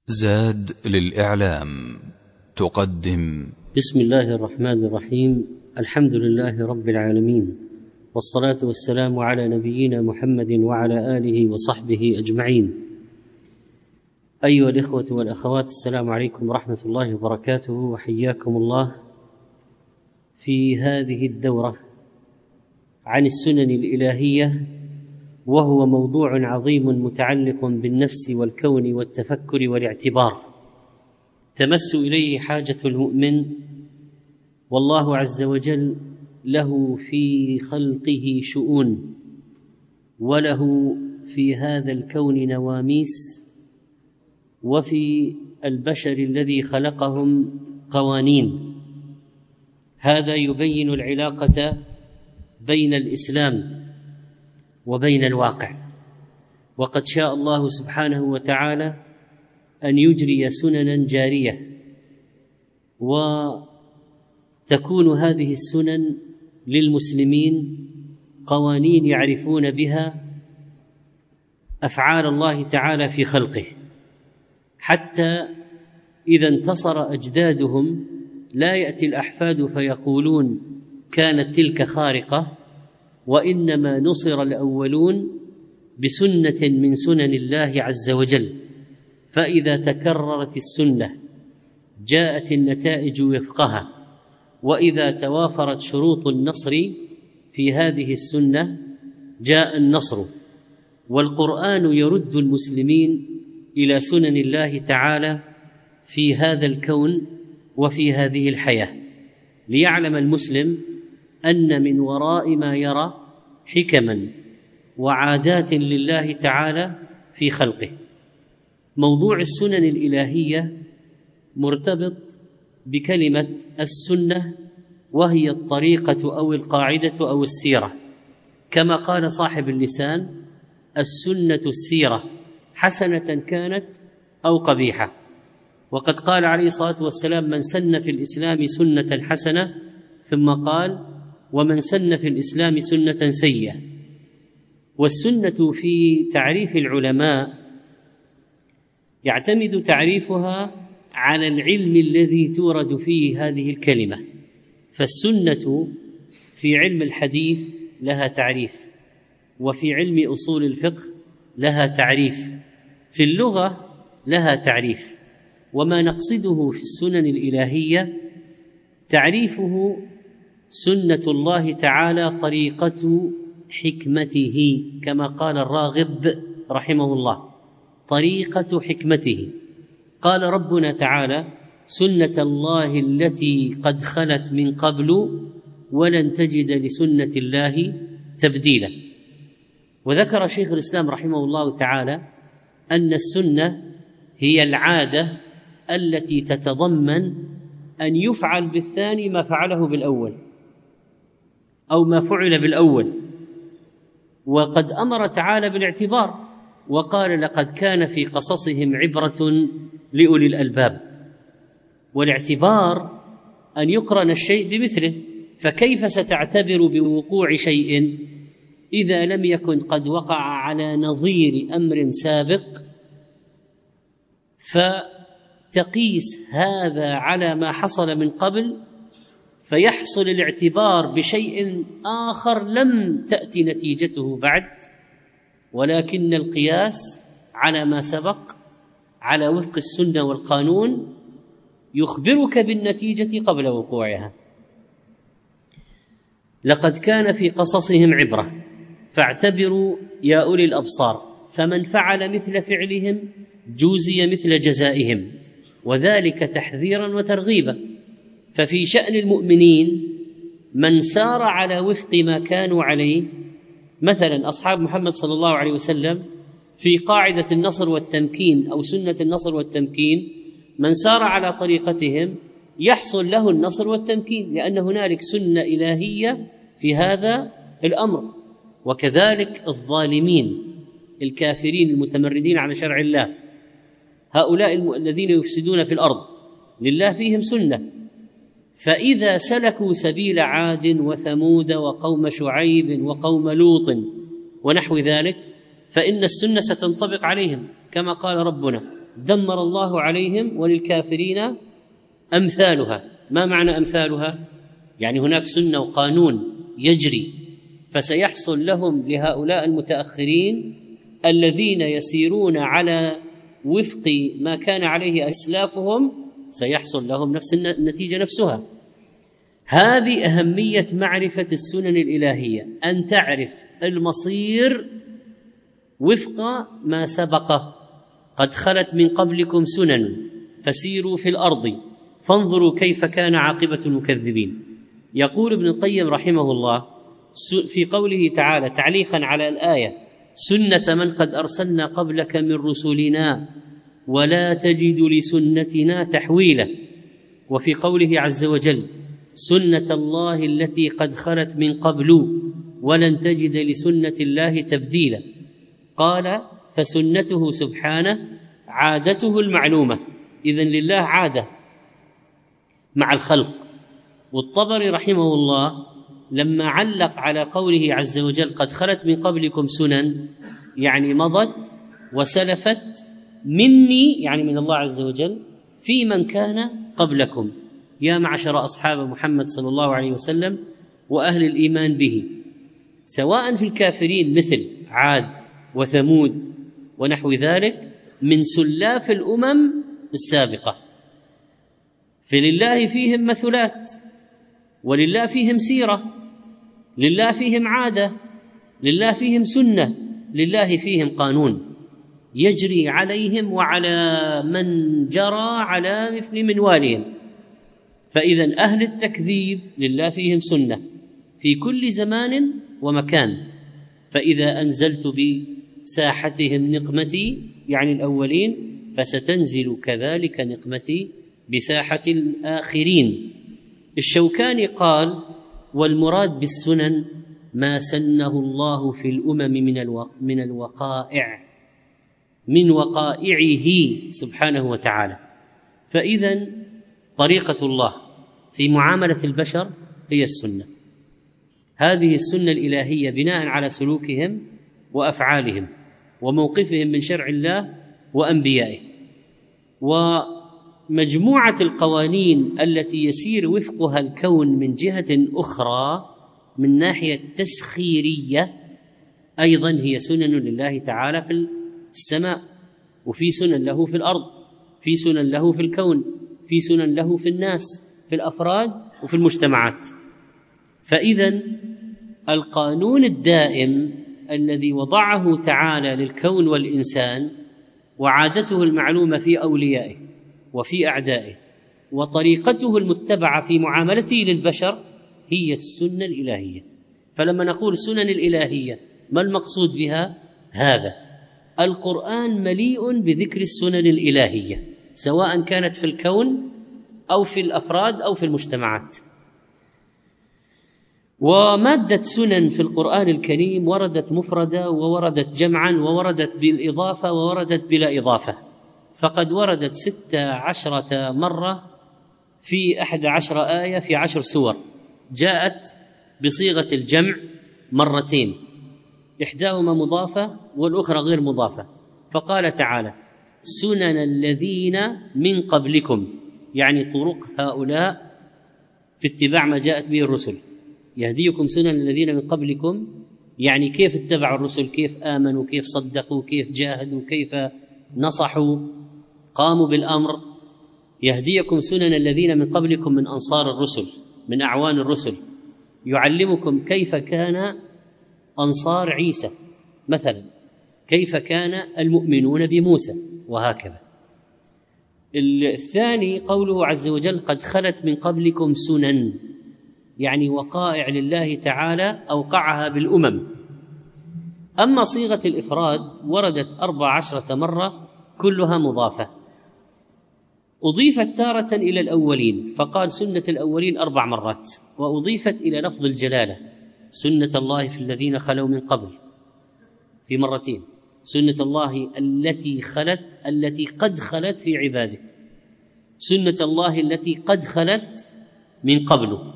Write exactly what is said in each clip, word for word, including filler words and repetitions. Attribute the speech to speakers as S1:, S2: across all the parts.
S1: زاد للإعلام تقدم.
S2: بسم الله الرحمن الرحيم. الحمد لله رب العالمين، والصلاة والسلام على نبينا محمد وعلى آله وصحبه أجمعين. أيها الإخوة والأخوات، السلام عليكم ورحمة الله وبركاته، وحياكم الله في هذه الدورة عن السنن الإلهية، وهو موضوع عظيم متعلق بالنفس والكون والتفكر والاعتبار، تمس إليه حاجة المؤمن، والله عز وجل له في خلقه شؤون، وله في هذا الكون نواميس، وفي البشر الذي خلقهم قوانين. هذا يبين العلاقة بين الإسلام وبين الواقع، وقد شاء الله سبحانه وتعالى أن يجري سننا جارية، وتكون هذه السنن للمسلمين قوانين يعرفون بها أفعال الله تعالى في خلقه، حتى إذا انتصر أجدادهم لا يأتي الأحفاد فيقولون كانت تلك خارقة، وإنما نصر الأولون بسنة من سنن الله عز وجل. فإذا تكررت السنة جاءت النتائج وفقها، وإذا توافرت شروط النصر في هذه السنة جاء النصر. والقرآن يرد المسلمين إلى سنن الله تعالى في هذا الكون وفي هذه الحياة، ليعلم المسلم أن من وراء ما يرى حكما وعادات لله تعالى في خلقه. موضوع السنن الإلهية مرتبط بكلمة السنة، وهي الطريقة أو القاعدة أو السيرة، كما قال صاحب اللسان: السنة السيرة حسنة كانت أو قبيحة. وقد قال عليه الصلاة والسلام: من سن في الإسلام سنة حسنة، ثم قال: ومن سن في الإسلام سنة سيئة. والسنة في تعريف العلماء يعتمد تعريفها على العلم الذي تورد فيه هذه الكلمة. فالسنة في علم الحديث لها تعريف، وفي علم أصول الفقه لها تعريف، في اللغة لها تعريف. وما نقصده في السنن الإلهية تعريفه سنة الله تعالى طريقة حكمته، كما قال الراغب رحمه الله: طريقة حكمته. قال ربنا تعالى: سنة الله التي قد خلت من قبل ولن تجد لسنة الله تبديلا. وذكر شيخ الإسلام رحمه الله تعالى أن السنة هي العادة التي تتضمن أن يفعل بالثاني ما فعله بالأول، أو ما فعل بالأول. وقد أمر تعالى بالاعتبار، وقال: لقد كان في قصصهم عبرة لأولي الألباب. والاعتبار أن يقرن الشيء بمثله، فكيف ستعتبر بوقوع شيء إذا لم يكن قد وقع على نظير أمر سابق؟ فتقيس هذا على ما حصل من قبل، فيحصل الاعتبار بشيء آخر لم تأتي نتيجته بعد، ولكن القياس على ما سبق على وفق السنة والقانون يخبرك بالنتيجة قبل وقوعها. لقد كان في قصصهم عبرة فاعتبروا يا أولي الأبصار، فمن فعل مثل فعلهم جوزي مثل جزائهم، وذلك تحذيرا وترغيبا. ففي شأن المؤمنين من سار على وفق ما كانوا عليه، مثلا أصحاب محمد صلى الله عليه وسلم في قاعدة النصر والتمكين أو سنة النصر والتمكين، من سار على طريقتهم يحصل له النصر والتمكين، لأن هنالك سنة إلهية في هذا الأمر. وكذلك الظالمين الكافرين المتمردين على شرع الله، هؤلاء الذين يفسدون في الأرض، لله فيهم سنة. فإذا سلكوا سبيل عاد وثمود وقوم شعيب وقوم لوط ونحو ذلك، فإن السنة ستنطبق عليهم، كما قال ربنا: دمر الله عليهم وللكافرين أمثالها. ما معنى أمثالها؟ يعني هناك سنة وقانون يجري، فسيحصل لهم لهؤلاء المتأخرين الذين يسيرون على وفق ما كان عليه أسلافهم، سيحصل لهم نفس النتيجة نفسها. هذه أهمية معرفة السنن الإلهية، أن تعرف المصير وفق ما سبق. قد خلت من قبلكم سنن فسيروا في الأرض فانظروا كيف كان عاقبة المكذبين. يقول ابن القيم رحمه الله في قوله تعالى تعليقا على الآية: سنة من قد أرسلنا قبلك من رسلنا ولا تجد لسنتنا تحويلا. وفي قوله عز وجل: سنة الله التي قد خلت من قبل ولن تجد لسنة الله تبديلا. قال: فسنته سبحانه عادته المعلومة، إذن لله عادة مع الخلق. والطبري رحمه الله لما علق على قوله عز وجل: قد خلت من قبلكم سنن، يعني مضت وسلفت مني، يعني من الله عز وجل، في من كان قبلكم يا معشر أصحاب محمد صلى الله عليه وسلم وأهل الإيمان به، سواء في الكافرين مثل عاد وثمود ونحو ذلك من سلاف الأمم السابقة. فلله فيهم مثلات، ولله فيهم سيرة، لله فيهم عادة، لله فيهم سنة، لله فيهم قانون يجري عليهم وعلى من جرى على مثل منوالهم. فإذا أهل التكذيب لله فيهم سنة في كل زمان ومكان. فإذا أنزلت بساحتهم نقمتي، يعني الأولين، فستنزل كذلك نقمتي بساحة الآخرين. الشوكاني قال: والمراد بالسنن ما سنه الله في الأمم من من الوقائع، من وقائعه سبحانه وتعالى. فإذا طريقة الله في معاملة البشر هي السنة، هذه السنة الإلهية بناء على سلوكهم وأفعالهم وموقفهم من شرع الله وأنبيائه. ومجموعة القوانين التي يسير وفقها الكون من جهة أخرى من ناحية تسخيرية أيضا هي سنن لله تعالى في السماء، وفي سنن له في الأرض، في سنن له في الكون، في سنن له في الناس، في الأفراد وفي المجتمعات. فإذا القانون الدائم الذي وضعه تعالى للكون والإنسان وعادته المعلومة في أوليائه وفي أعدائه وطريقته المتبعة في معاملته للبشر هي السنة الإلهية. فلما نقول السنن الإلهية ما المقصود بها؟ هذا القرآن مليء بذكر السنن الإلهية، سواء كانت في الكون أو في الأفراد أو في المجتمعات. ومادة سنن في القرآن الكريم وردت مفردة ووردت جمعا ووردت بالإضافة ووردت بلا إضافة، فقد وردت ستة عشرة مرة في أحد عشر آية في عشر سور، جاءت بصيغة الجمع مرتين، إحداهما مضافة والأخرى غير مضافة. فقال تعالى: سنن الذين من قبلكم، يعني طرق هؤلاء في اتباع ما جاءت به الرسل. يهديكم سنن الذين من قبلكم، يعني كيف اتبعوا الرسل، كيف آمنوا، كيف صدقوا، كيف جاهدوا، كيف نصحوا، قاموا بالأمر. يهديكم سنن الذين من قبلكم من أنصار الرسل، من أعوان الرسل، يعلمكم كيف كان أنصار عيسى مثلا، كيف كان المؤمنون بموسى، وهكذا. الثاني قوله عز وجل: قد خلت من قبلكم سنن، يعني وقائع لله تعالى أوقعها بالأمم. أما صيغة الإفراد وردت أربع عشرة مرة كلها مضافة، أضيفت تارة إلى الأولين فقال سنة الأولين أربع مرات، وأضيفت إلى لفظ الجلالة سنة الله في الذين خلوا من قبل في مرتين، سنة الله التي خلت التي قد خلت في عباده، سنة الله التي قد خلت من قبله.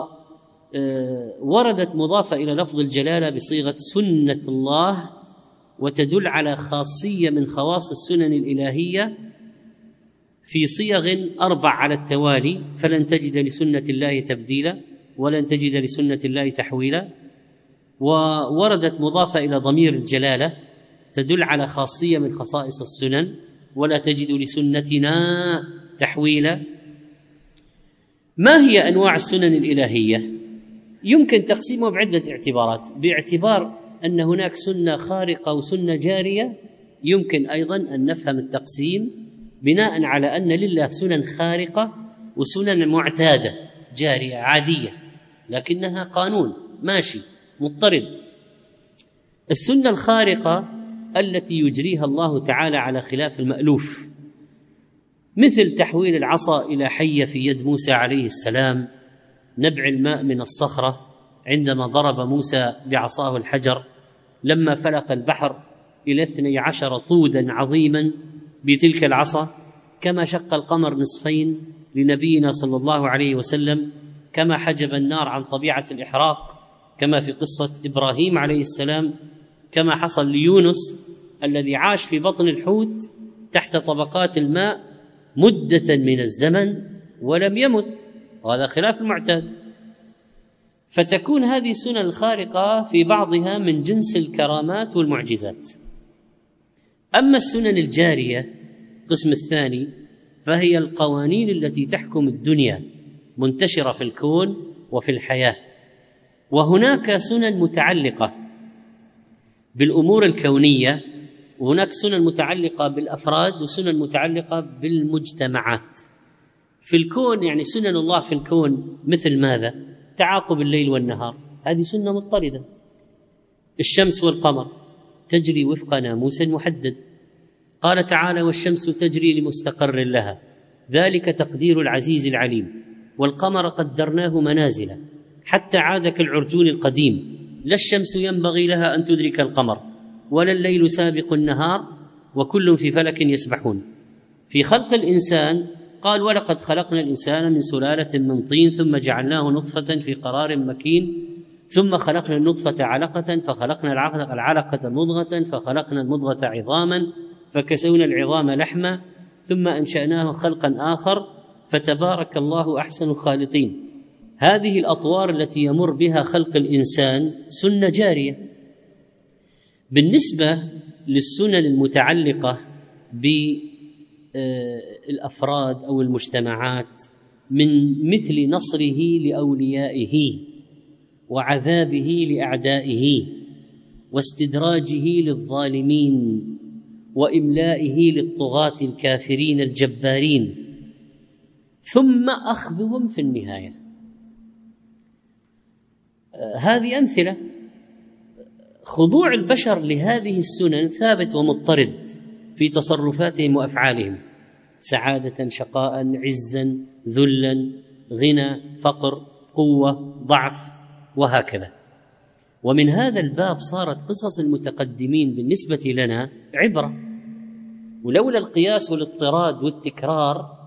S2: ووردت مضافة إلى لفظ الجلالة بصيغة سنة الله وتدل على خاصية من خواص السنن الإلهية في صيغ أربع على التوالي، فلن تجد لسنة الله تبديلا ولن تجد لسنة الله تحويلا. ووردت مضافة إلى ضمير الجلالة تدل على خاصية من خصائص السنن، ولا تجد لسنتنا تحويلا. ما هي أنواع السنن الإلهية؟ يمكن تقسيمها بعدة اعتبارات. باعتبار أن هناك سنة خارقة وسنة جارية، يمكن أيضا أن نفهم التقسيم بناء على أن لله سنن خارقة وسنن معتادة جارية عادية لكنها قانون ماشي مضطرد. السنة الخارقة التي يجريها الله تعالى على خلاف المألوف، مثل تحويل العصا إلى حية في يد موسى عليه السلام، نبع الماء من الصخرة عندما ضرب موسى بعصاه الحجر، لما فلق البحر إلى اثني عشر طودا عظيما بتلك العصا، كما شق القمر نصفين لنبينا صلى الله عليه وسلم، كما حجب النار عن طبيعة الإحراق كما في قصة إبراهيم عليه السلام، كما حصل ليونس الذي عاش في بطن الحوت تحت طبقات الماء مدة من الزمن ولم يمت، وهذا خلاف المعتاد. فتكون هذه السنن الخارقة في بعضها من جنس الكرامات والمعجزات. أما السنن الجارية القسم الثاني فهي القوانين التي تحكم الدنيا منتشرة في الكون وفي الحياة، وهناك سنن متعلقة بالأمور الكونية، وهناك سنن متعلقة بالأفراد وسنن متعلقة بالمجتمعات. في الكون يعني سنن الله في الكون مثل ماذا؟ تعاقب الليل والنهار، هذه سنة مضطردة. الشمس والقمر تجري وفق ناموس محدد، قال تعالى: والشمس تجري لمستقر لها ذلك تقدير العزيز العليم، والقمر قدرناه منازل حتى عاد كالعرجون القديم، لا الشمس ينبغي لها أن تدرك القمر ولا الليل سابق النهار وكل في فلك يسبحون. في خلق الإنسان قال: ولقد خلقنا الإنسان من سلالة من طين ثم جعلناه نطفة في قرار مكين ثم خلقنا النطفة علقة فخلقنا العلقة مضغة فخلقنا المضغة عظاما فكسونا العظام لحما ثم أنشأناه خلقا آخر فتبارك الله أحسن الخالقين. هذه الأطوار التي يمر بها خلق الإنسان سنة جارية. بالنسبة للسنن المتعلقة بالأفراد أو المجتمعات من مثل نصره لأوليائه وعذابه لأعدائه واستدراجه للظالمين وإملائه للطغاة الكافرين الجبارين ثم أخذهم في النهاية، هذه أمثلة. خضوع البشر لهذه السنن ثابت ومضطرد في تصرفاتهم وأفعالهم، سعادة شقاء عزا ذلا غنى فقر قوة ضعف وهكذا. ومن هذا الباب صارت قصص المتقدمين بالنسبة لنا عبرة، ولولا القياس والاضطراد والتكرار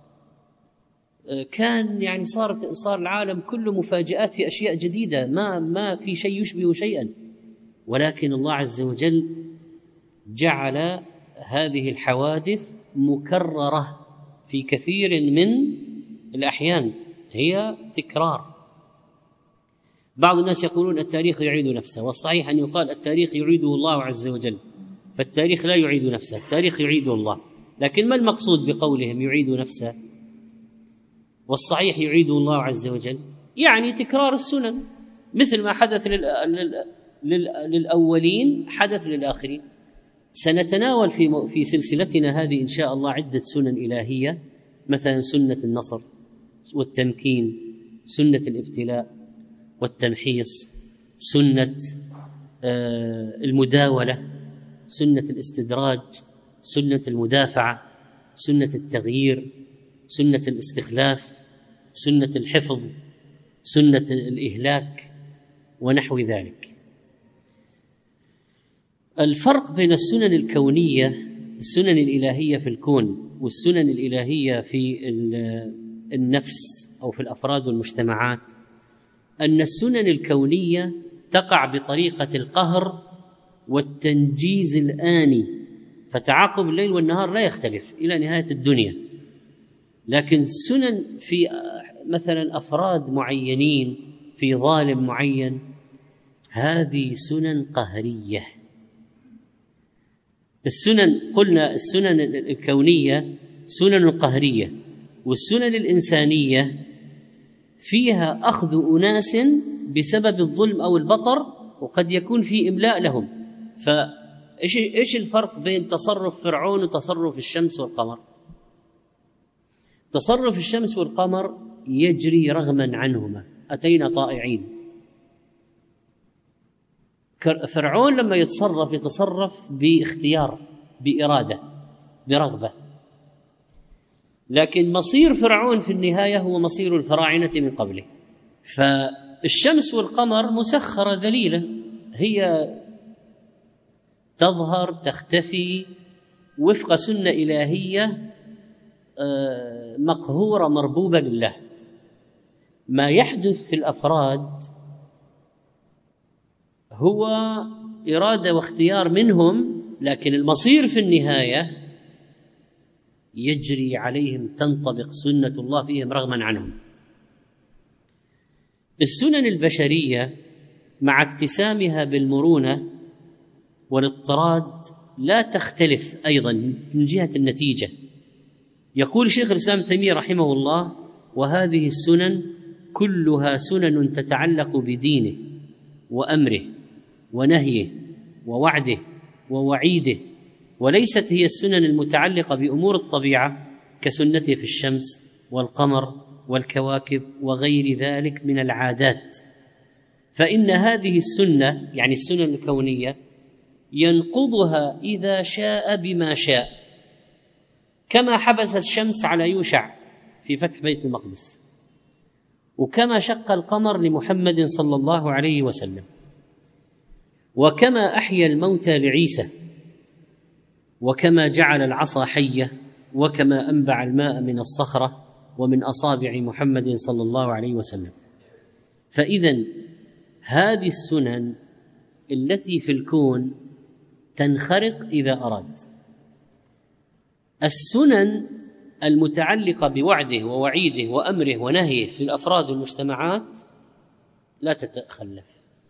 S2: كان يعني صار صار العالم كله مفاجآت في أشياء جديدة، ما ما في شيء يشبه شيئا. ولكن الله عز وجل جعل هذه الحوادث مكررة في كثير من الأحيان، هي تكرار. بعض الناس يقولون التاريخ يعيد نفسه، والصحيح أن يقال التاريخ يعيده الله عز وجل، فالتاريخ لا يعيد نفسه، التاريخ يعيده الله. لكن ما المقصود بقولهم يعيد نفسه؟ والصحيح يعيده الله عز وجل يعني تكرار السنن، مثل ما حدث لل... لل... لل... للأولين حدث للآخرين. سنتناول في م... في سلسلتنا هذه إن شاء الله عدة سنن إلهية، مثلا سنة النصر والتمكين، سنة الابتلاء والتمحيص، سنة آه المداولة، سنة الاستدراج، سنة المدافعة، سنة التغيير، سنة الاستخلاف، سنة الحفظ، سنة الإهلاك ونحو ذلك. الفرق بين السنن الكونية، السنن الإلهية في الكون، والسنن الإلهية في النفس أو في الأفراد والمجتمعات، أن السنن الكونية تقع بطريقة القهر والتنجيز الآني، فتعاقب الليل والنهار لا يختلف إلى نهاية الدنيا. لكن سنن في مثلا أفراد معينين، في ظالم معين، هذه سنن قهرية. السنن قلنا السنن الكونية سنن قهرية، والسنن الإنسانية فيها أخذ أناس بسبب الظلم أو البطر، وقد يكون في إملاء لهم. فإيش إيش الفرق بين تصرف فرعون وتصرف الشمس والقمر؟ تصرف الشمس والقمر يجري رغما عنهما، أتينا طائعين. فرعون لما يتصرف يتصرف باختيار، بإرادة، برغبة، لكن مصير فرعون في النهاية هو مصير الفراعنة من قبله. فالشمس والقمر مسخرة ذليلة، هي تظهر تختفي وفق سنة إلهية مقهورة مربوبة لله. ما يحدث في الأفراد هو إرادة واختيار منهم، لكن المصير في النهاية يجري عليهم، تنطبق سنة الله فيهم رغما عنهم. السنن البشرية مع اتسامها بالمرونة والاضطراد لا تختلف أيضا من جهة النتيجة. يقول شيخ الإسلام ابن تيمية رحمه الله: وهذه السنن كلها سنن تتعلق بدينه وأمره ونهيه ووعده ووعيده، وليست هي السنن المتعلقة بأمور الطبيعة كسنته في الشمس والقمر والكواكب وغير ذلك من العادات. فإن هذه السنة، يعني السنن الكونية، ينقضها إذا شاء بما شاء، كما حبس الشمس على يوشع في فتح بيت المقدس، وكما شق القمر لمحمد صلى الله عليه وسلم، وكما أحيا الموتى لعيسى، وكما جعل العصا حية، وكما أنبع الماء من الصخرة ومن أصابع محمد صلى الله عليه وسلم. فإذن هذه السنن التي في الكون تنخرق إذا أراد. السنن المتعلقة بوعده ووعيده وأمره ونهيه في الأفراد والمجتمعات لا تتخلف.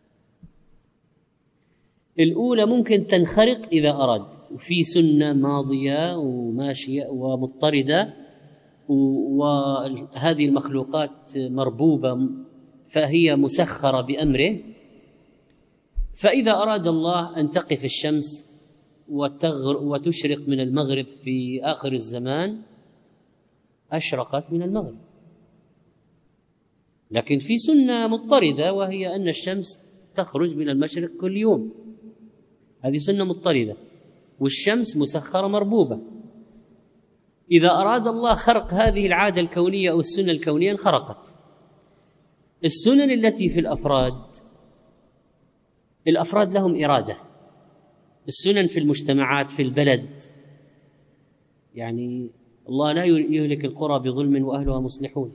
S2: الأولى ممكن تنخرق إذا أراد، وفي سنة ماضية وماشية ومضطردة، وهذه المخلوقات مربوبة فهي مسخرة بأمره. فإذا أراد الله أن تقف الشمس وتشرق من المغرب في آخر الزمان، أشرقت من المغرب. لكن في سنة مضطردة، وهي أن الشمس تخرج من المشرق كل يوم، هذه سنة مضطردة، والشمس مسخرة مربوبة. إذا أراد الله خرق هذه العادة الكونية أو السنة الكونية انخرقت. السنن التي في الأفراد، الأفراد لهم إرادة. السنن في المجتمعات، في البلد، يعني الله لا يهلك القرى بظلم وأهلها مصلحون،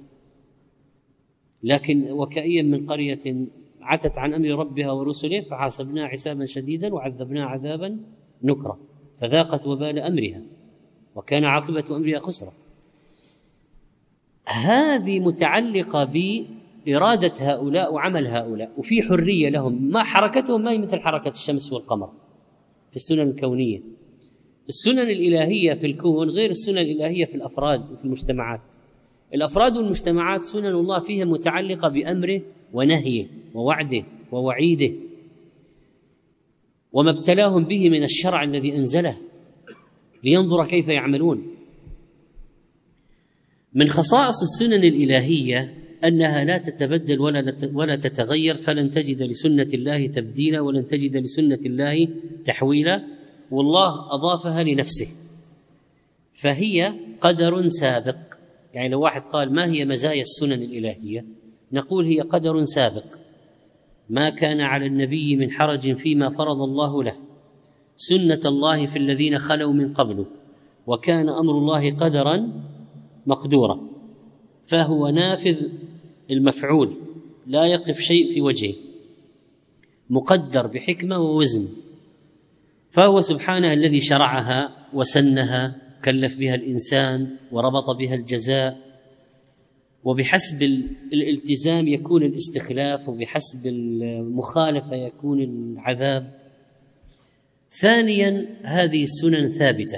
S2: لكن وكأي من قرية عتت عن أمر ربها ورسله فحاسبناها حسابا شديدا وعذبناها عذابا نكرا فذاقت وبال أمرها وكان عاقبة أمرها خسرا. هذه متعلقة بإرادة هؤلاء وعمل هؤلاء، وفي حرية لهم، ما حركتهم ما هي مثل حركة الشمس والقمر في السنن الكونية. السنن الإلهية في الكون غير السنن الإلهية في الأفراد وفي المجتمعات. الأفراد والمجتمعات سنن الله فيها متعلقة بأمره ونهيه ووعده ووعيده وما ابتلاهم به من الشرع الذي أنزله لينظر كيف يعملون. من خصائص السنن الإلهية أنها لا تتبدل ولا تتغير، فلن تجد لسنة الله تبديلا ولن تجد لسنة الله تحويلا، والله أضافها لنفسه، فهي قدر سابق. يعني لو واحد قال ما هي مزايا السنن الإلهية، نقول هي قدر سابق، ما كان على النبي من حرج فيما فرض الله له، سنة الله في الذين خلوا من قبله، وكان أمر الله قدرا مقدورا، فهو نافذ المفعول لا يقف شيء في وجهه، مقدر بحكمة ووزن، فهو سبحانه الذي شرعها وسنها، كلف بها الإنسان وربط بها الجزاء، وبحسب الالتزام يكون الاستخلاف، وبحسب المخالفة يكون العذاب. ثانيا، هذه السنن ثابتة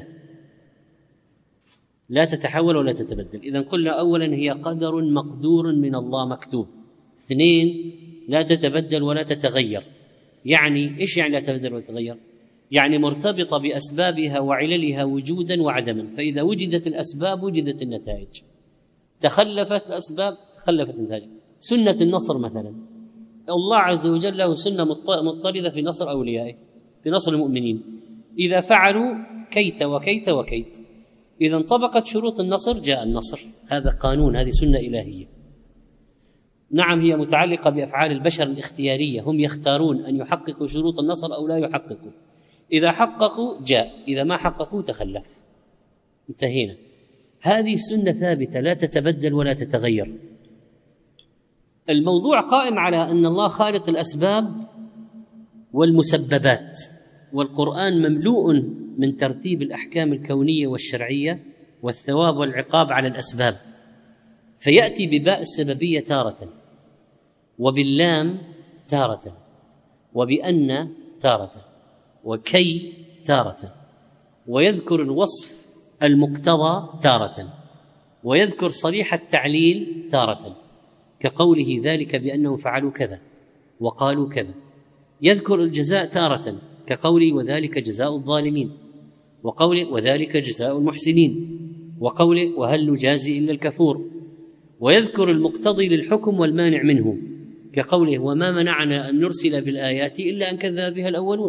S2: لا تتحول ولا تتبدل. إذن قلنا أولا هي قدر مقدور من الله مكتوب. اثنين، لا تتبدل ولا تتغير. يعني إيش يعني لا تتبدل ولا تتغير؟ يعني مرتبطة بأسبابها وعللها وجودا وعدما، فإذا وجدت الأسباب وجدت النتائج، تخلفت الأسباب تخلفت النتائج. سنة النصر مثلا، الله عز وجل له سنة مضطردة في نصر أوليائه، في نصر المؤمنين، إذا فعلوا كيت وكيت وكيت، إذا انطبقت شروط النصر جاء النصر. هذا قانون، هذه سنة إلهية. نعم، هي متعلقة بأفعال البشر الاختيارية، هم يختارون أن يحققوا شروط النصر أو لا يحققوا. إذا حققوا جاء، إذا ما حققوا تخلف. انتهينا. هذه السنة ثابتة لا تتبدل ولا تتغير. الموضوع قائم على أن الله خالق الأسباب والمسببات، والقرآن مملوء من ترتيب الأحكام الكونية والشرعية والثواب والعقاب على الأسباب، فيأتي بباء السببية تارة، وباللام تارة، وبأن تارة، وكي تارة، ويذكر الوصف المقتضى تارة، ويذكر صريح التعليل تارة، كقوله ذلك بأنهم فعلوا كذا وقالوا كذا. يذكر الجزاء تارة، كقوله وذلك جزاء الظالمين، وقوله وذلك جزاء المحسنين، وقوله وهل نجازي إلا الكفور. ويذكر المقتضي للحكم والمانع منه، كقوله وما منعنا أن نرسل بالآيات إلا أن كذب بها الأولون.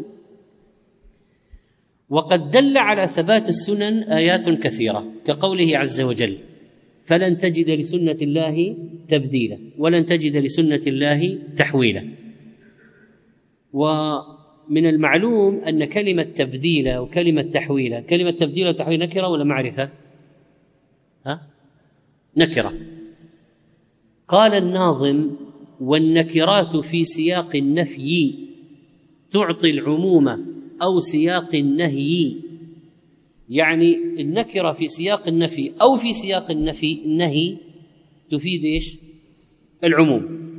S2: وقد دل على ثبات السنن آيات كثيرة، كقوله عز وجل فلن تجد لسنة الله تبديلا ولن تجد لسنة الله تحويلا. ومن المعلوم أن كلمة تبديلا وكلمة تحويلا، كلمة تبديلا وتحويل نكرة ولا معرفة؟ ها؟ نكرة. قال الناظم والنكرات في سياق النفي تعطي العموم أو سياق النهي. يعني النكرة في سياق النفي أو في سياق النفي النهي تفيد إيش؟ العموم،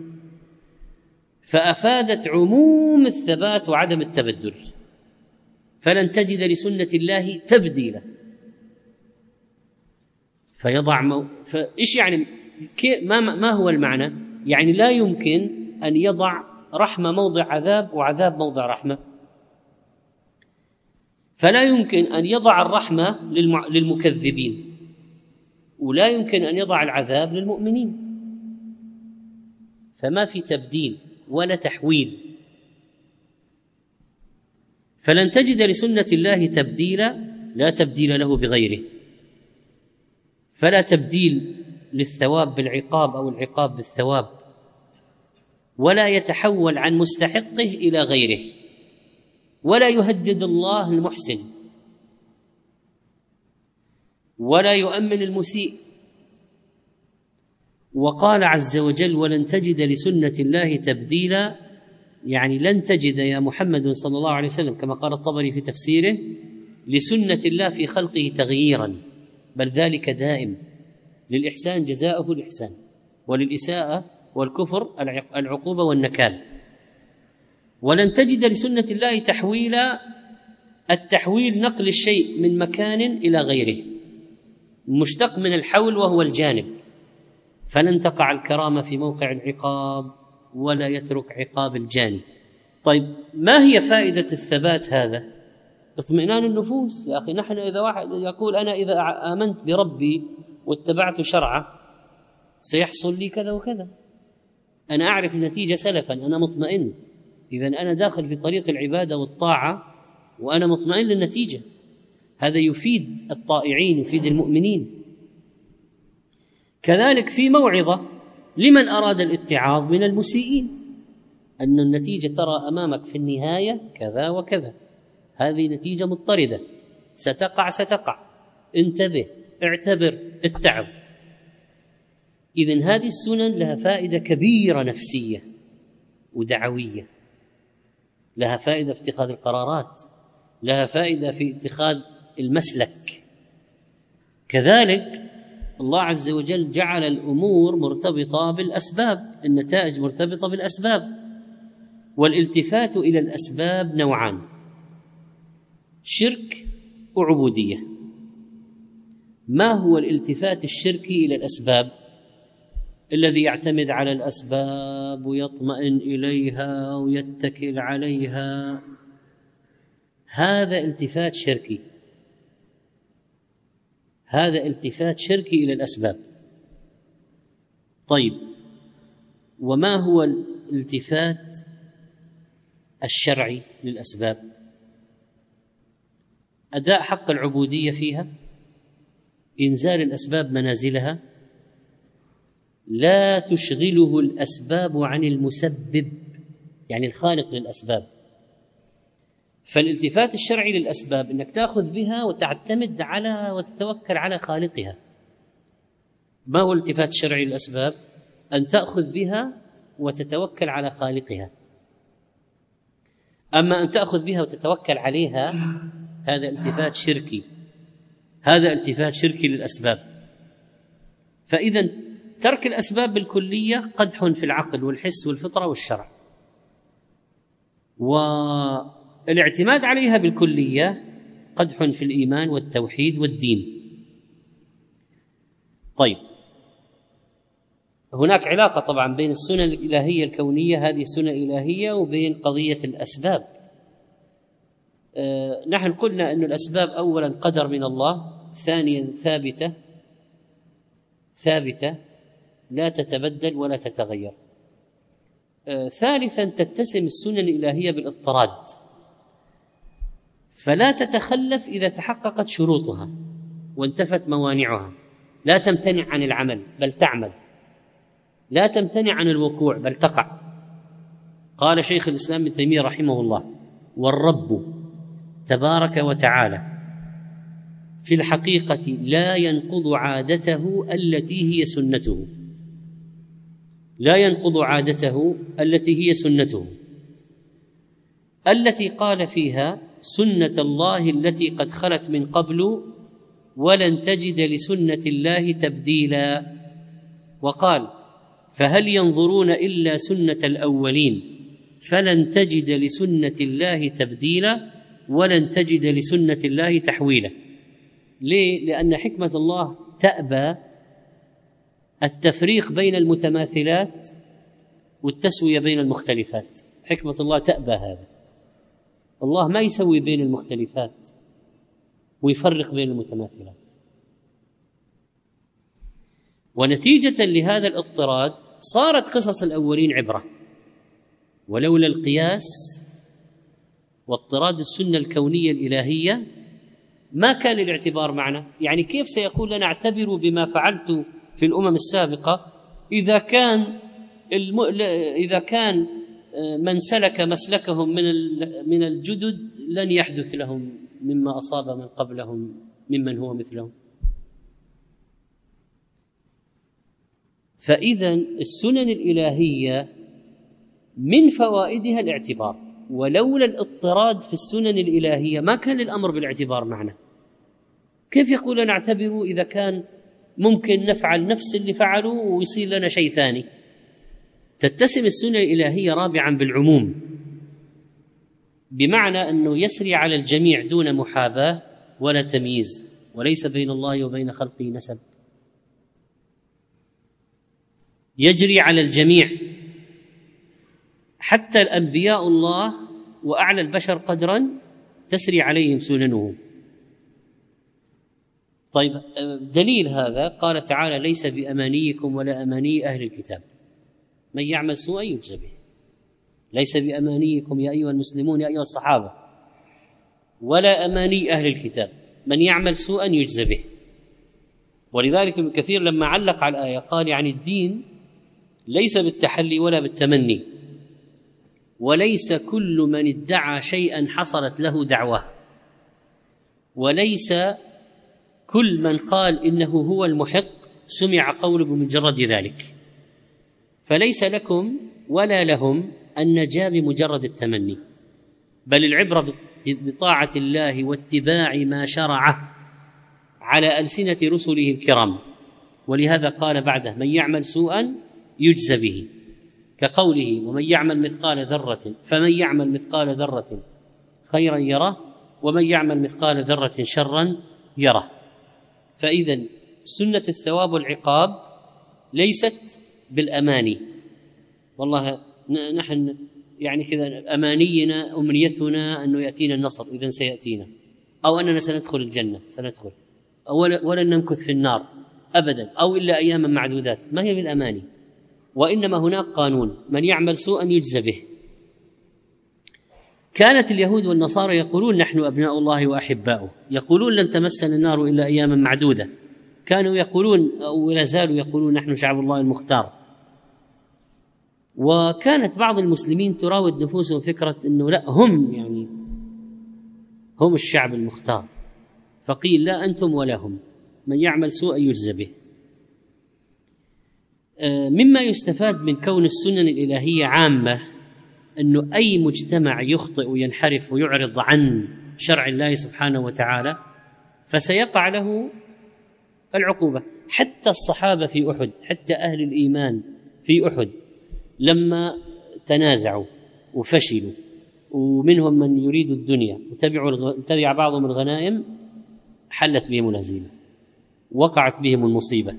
S2: فأفادت عموم الثبات وعدم التبدل. فلن تجد لسنة الله تبديلا، فيضع مو... فإيش يعني كي... ما... ما هو المعنى؟ يعني لا يمكن أن يضع رحمة موضع عذاب وعذاب موضع رحمة، فلا يمكن أن يضع الرحمة للم... للمكذبين، ولا يمكن أن يضع العذاب للمؤمنين، فما في تبديل ولا تحويل. فلن تجد لسنة الله تبديلا، لا تبديل له بغيره، فلا تبديل للثواب بالعقاب أو العقاب بالثواب، ولا يتحول عن مستحقه إلى غيره، ولا يهدد الله المحسن، ولا يؤمن المسيء. وقال عز وجل ولن تجد لسنة الله تبديلا، يعني لن تجد يا محمد صلى الله عليه وسلم كما قال الطبري في تفسيره لسنة الله في خلقه تغييرا، بل ذلك دائم. للإحسان جزاؤه الإحسان، وللإساءة والكفر العقوبة والنكال. ولن تجد لسنة الله تحويلا، التحويل نقل الشيء من مكان إلى غيره، مشتق من الحول وهو الجانب. فلن تقع الكرامة في موقع العقاب ولا يترك عقاب الجاني. طيب ما هي فائدة الثبات هذا؟ اطمئنان النفوس. يا أخي نحن إذا واحد يقول أنا إذا آمنت بربي واتبعت شرعه سيحصل لي كذا وكذا، أنا أعرف النتيجة سلفا، أنا مطمئن، إذن أنا داخل في طريق العبادة والطاعة وأنا مطمئن للنتيجة. هذا يفيد الطائعين، يفيد المؤمنين. كذلك في موعظة لمن أراد الاتعاظ من المسيئين، أن النتيجة ترى أمامك في النهاية كذا وكذا، هذه نتيجة مضطردة ستقع ستقع، انتبه، اعتبر، اتعظ. إذن هذه السنن لها فائدة كبيرة نفسية ودعوية، لها فائدة في اتخاذ القرارات، لها فائدة في اتخاذ المسلك. كذلك الله عز وجل جعل الأمور مرتبطة بالأسباب، النتائج مرتبطة بالأسباب، والالتفات إلى الأسباب نوعان: شرك وعبودية. ما هو الالتفات الشركي إلى الأسباب؟ الذي يعتمد على الأسباب ويطمئن إليها ويتكل عليها، هذا التفات شركي، هذا التفات شركي إلى الأسباب. طيب، وما هو الالتفات الشرعي للأسباب؟ أداء حق العبودية فيها، إنزال الأسباب منازلها، لا تشغله الأسباب عن المسبب، يعني الخالق للأسباب. فالالتفات الشرعي للأسباب أنك تأخذ بها وتعتمد على وتتوكل على خالقها. ما هو الالتفات الشرعي للأسباب؟ أن تأخذ بها وتتوكل على خالقها. أما أن تأخذ بها وتتوكل عليها، هذا التفات شركي، هذا التفات شركي للأسباب. فإذا ترك الأسباب بالكلية قدح في العقل والحس والفطرة والشرع، والاعتماد عليها بالكلية قدح في الإيمان والتوحيد والدين. طيب، هناك علاقة طبعا بين السنن الإلهية الكونية، هذه سنة إلهية، وبين قضية الأسباب. أه نحن قلنا أن الأسباب أولا قدر من الله، ثانيا ثابتة ثابتة لا تتبدل ولا تتغير. أه ثالثا تتسم السنن الإلهية بالاضطراد، فلا تتخلف إذا تحققت شروطها وانتفت موانعها، لا تمتنع عن العمل بل تعمل، لا تمتنع عن الوقوع بل تقع. قال شيخ الإسلام ابن تيمية رحمه الله: والرب تبارك وتعالى في الحقيقة لا ينقض عادته التي هي سنته، لا ينقض عادته التي هي سنته، التي قال فيها: سنة الله التي قد خلت من قبل ولن تجد لسنة الله تبديلا. وقال: فهل ينظرون إلا سنة الأولين فلن تجد لسنة الله تبديلا ولن تجد لسنة الله تحويلا. ليه؟ لأن حكمة الله تأبى التفريق بين المتماثلات والتسوية بين المختلفات. حكمة الله تأبى هذا، الله ما يسوي بين المختلفات ويفرق بين المتماثلات. ونتيجة لهذا الاضطراد صارت قصص الأولين عبرة، ولولا القياس واضطراد السنة الكونية الإلهية ما كان الاعتبار معنا. يعني كيف سيقول لنا اعتبروا بما فعلت في الأمم السابقة إذا كان الم... إذا كان من سلك مسلكهم من من الجدد لن يحدث لهم مما أصاب من قبلهم ممن هو مثلهم. فإذا السنن الإلهية من فوائدها الاعتبار، ولولا الاضطراد في السنن الإلهية ما كان الأمر بالاعتبار معنا. كيف يقول نعتبر إذا كان ممكن نفعل نفس اللي فعلوا ويصير لنا شيء ثاني؟ تتسم السنة الإلهية رابعا بالعموم، بمعنى أنه يسري على الجميع دون محاباة ولا تمييز، وليس بين الله وبين خلقه نسب، يجري على الجميع حتى الأنبياء الله وأعلى البشر قدرا تسري عليهم سننه. طيب، دليل هذا قال تعالى: ليس بأمانيكم ولا أماني أهل الكتاب من يعمل سوءا يجزى به. ليس بأمانيكم يا أيها المسلمون يا أيها الصحابة، ولا أماني أهل الكتاب من يعمل سوءا يجزى به. ولذلك ابن كثير لما علق على الآية قال: يعني الدين ليس بالتحلي ولا بالتمني، وليس كل من ادعى شيئا حصلت له دعواه، وليس كل من قال إنه هو المحق سمع قوله بمجرد ذلك. فليس لكم ولا لهم النجاة بمجرد التمني، بل العبرة بطاعة الله واتباع ما شرعه على ألسنة رسله الكرام. ولهذا قال بعده: من يعمل سوءا يجزى به، كقوله: ومن يعمل مثقال ذرة فمن يعمل مثقال ذرة خيرا يره ومن يعمل مثقال ذرة شرا يره. فإذا سنة الثواب والعقاب ليست بالأماني، والله نحن يعني كذا أمانينا أمنيتنا أنه يأتينا النصر إذن سيأتينا، أو أننا سندخل الجنة سندخل، ولن نمكث في النار أبدا، أو إلا أياما معدودات. ما هي بالأماني، وإنما هناك قانون: من يعمل سوءا يجزى به. كانت اليهود والنصارى يقولون: نحن أبناء الله وأحباؤه، يقولون: لن تمسنا النار إلا أياما معدودة. كانوا يقولون أو لا زالوا يقولون: نحن شعب الله المختار. وكانت بعض المسلمين تراود نفوسهم فكرة أنه لا، هم يعني هم الشعب المختار، فقيل: لا أنتم ولا هم، من يعمل سوءا يجزى به. مما يستفاد من كون السنن الإلهية عامة أنه أي مجتمع يخطئ وينحرف ويعرض عن شرع الله سبحانه وتعالى فسيقع له العقوبة. حتى الصحابة في أحد، حتى أهل الإيمان في أحد لما تنازعوا وفشلوا ومنهم من يريد الدنيا وتبع بعضهم الغنائم، حلت بهم الهزيمة، وقعت بهم المصيبة.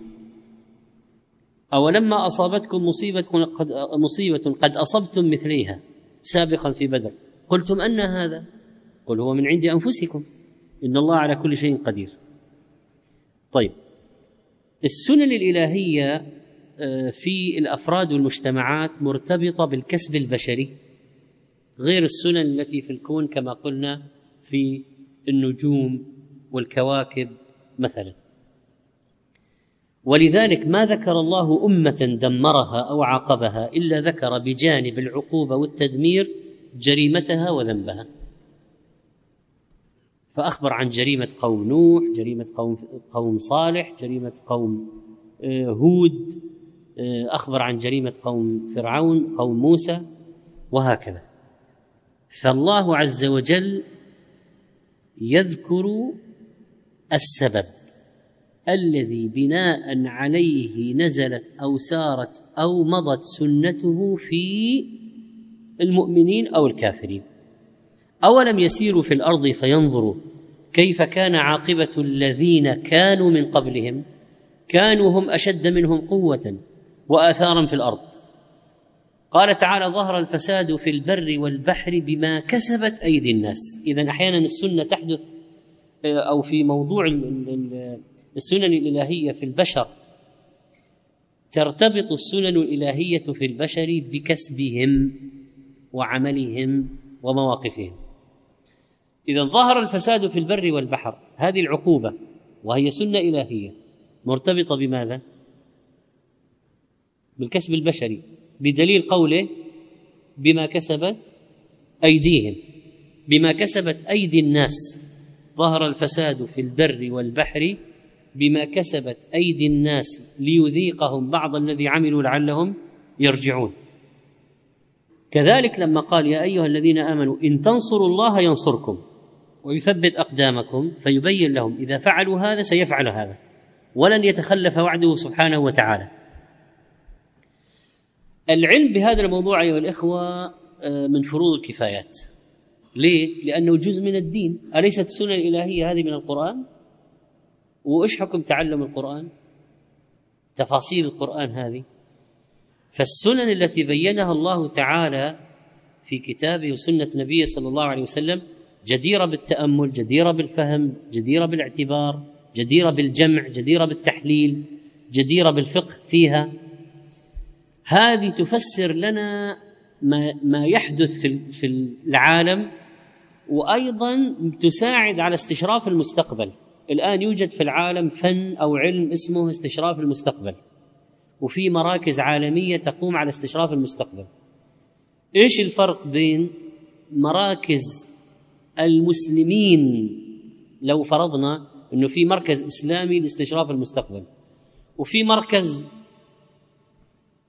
S2: أولما أصابتكم مصيبة قد, مصيبة قد أصبتم مثليها سابقا في بدر قلتم أن هذا؟ قل هو من عند أنفسكم إن الله على كل شيء قدير. طيب، السنن الإلهية في الأفراد والمجتمعات مرتبطة بالكسب البشري، غير السنن التي في الكون كما قلنا في النجوم والكواكب مثلا. ولذلك ما ذكر الله أمة دمرها أو عاقبها إلا ذكر بجانب العقوبة والتدمير جريمتها وذنبها. فأخبر عن جريمة قوم نوح، جريمة قوم, قوم صالح، جريمة قوم هود، أخبر عن جريمة قوم فرعون، قوم موسى، وهكذا. فالله عز وجل يذكر السبب الذي بناء عليه نزلت أو سارت أو مضت سنته في المؤمنين أو الكافرين. أولم يسيروا في الأرض فينظروا كيف كان عاقبة الذين كانوا من قبلهم كانوا هم أشد منهم قوة وآثارا في الأرض. قال تعالى: ظهر الفساد في البر والبحر بما كسبت أيدي الناس. إذن أحيانا السنة تحدث أو في موضوع السنن الإلهية في البشر ترتبط السنن الإلهية في البشر بكسبهم وعملهم ومواقفهم. إذا ظهر الفساد في البر والبحر، هذه العقوبة وهي سنة إلهية مرتبطة بماذا؟ بالكسب البشري، بدليل قوله: بما كسبت أيديهم، بما كسبت أيدي الناس. ظهر الفساد في البر والبحر بما كسبت أيدي الناس ليذيقهم بعض الذي عملوا لعلهم يرجعون. كذلك لما قال: يا أيها الذين آمنوا إن تنصروا الله ينصركم ويثبت أقدامكم، فيبين لهم إذا فعلوا هذا سيفعل هذا، ولن يتخلف وعده سبحانه وتعالى. العلم بهذا الموضوع أيها الإخوة من فروض الكفايات. ليه؟ لأنه جزء من الدين. أليست السنة الإلهية هذه من القرآن؟ وإيش حكم تعلم القرآن؟ تفاصيل القرآن هذه. فالسنن التي بينها الله تعالى في كتابه وسنة نبيه صلى الله عليه وسلم جديرة بالتأمل، جديرة بالفهم، جديرة بالاعتبار، جديرة بالجمع، جديرة بالتحليل، جديرة بالفقه فيها. هذه تفسر لنا ما, ما يحدث في, في العالم، وأيضا تساعد على استشراف المستقبل. الآن يوجد في العالم فن أو علم اسمه استشراف المستقبل، وفي مراكز عالمية تقوم على استشراف المستقبل. إيش الفرق بين مراكز المسلمين، لو فرضنا أنه في مركز إسلامي لاستشراف المستقبل وفي مركز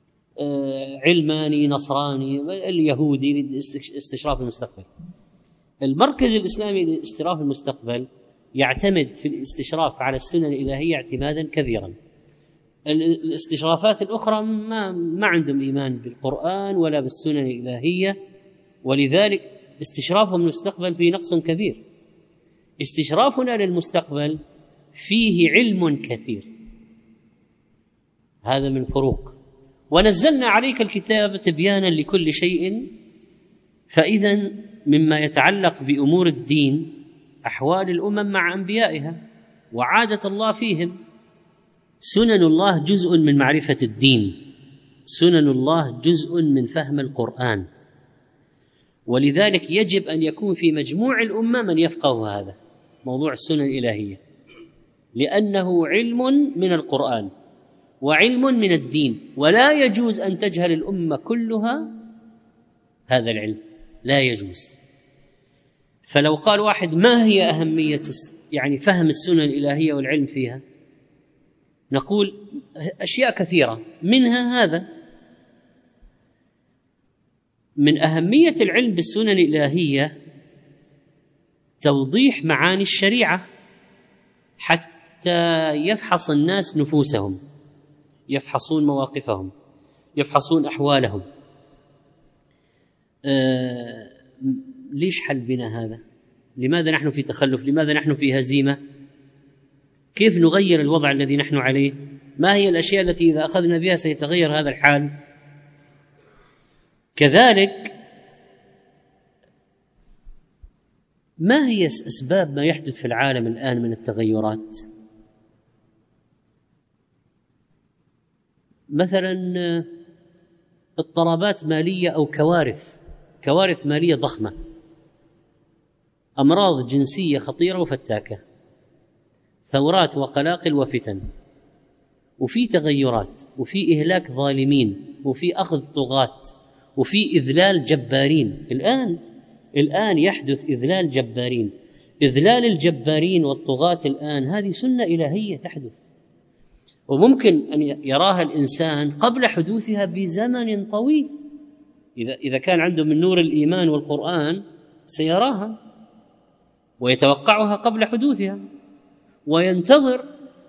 S2: علماني نصراني اليهودي لاستشراف المستقبل؟ المركز الإسلامي لاستشراف المستقبل يعتمد في الاستشراف على السنن الإلهية اعتمادا كبيرا. الاستشرافات الأخرى ما, ما عندهم إيمان بالقرآن ولا بالسنن الإلهية، ولذلك استشرافهم للمستقبل فيه نقص كبير. استشرافنا للمستقبل فيه علم كثير، هذا من فروق. ونزلنا عليك الكتاب تبيانا لكل شيء، فإذا مما يتعلق بأمور الدين أحوال الأمم مع أنبيائها وعادة الله فيهم. سنن الله جزء من معرفة الدين، سنن الله جزء من فهم القرآن، ولذلك يجب أن يكون في مجموع الأمة من يفقه هذا موضوع السنن الإلهية، لأنه علم من القرآن وعلم من الدين، ولا يجوز أن تجهل الأمة كلها هذا العلم، لا يجوز. فلو قال واحد ما هي أهمية يعني فهم السنن الإلهية والعلم فيها، نقول أشياء كثيرة، منها هذا. من أهمية العلم بالسنن الإلهية توضيح معاني الشريعة حتى يفحص الناس نفوسهم، يفحصون مواقفهم، يفحصون أحوالهم. آه ليش حل بنا هذا؟ لماذا نحن في تخلف؟ لماذا نحن في هزيمة؟ كيف نغير الوضع الذي نحن عليه؟ ما هي الأشياء التي إذا أخذنا بها سيتغير هذا الحال؟ كذلك ما هي أسباب ما يحدث في العالم الآن من التغيرات؟ مثلا اضطرابات مالية أو كوارث كوارث مالية ضخمة، أمراض جنسية خطيرة وفتاكة، ثورات وقلاقل وفتن، وفي تغيرات، وفي إهلاك ظالمين، وفي أخذ طغاة، وفي إذلال جبارين. الآن الآن يحدث إذلال جبارين. إذلال الجبارين والطغاة الآن هذه سنة إلهية تحدث، وممكن أن يراها الإنسان قبل حدوثها بزمن طويل. إذا إذا كان عنده من نور الإيمان والقرآن سيراها ويتوقعها قبل حدوثها وينتظر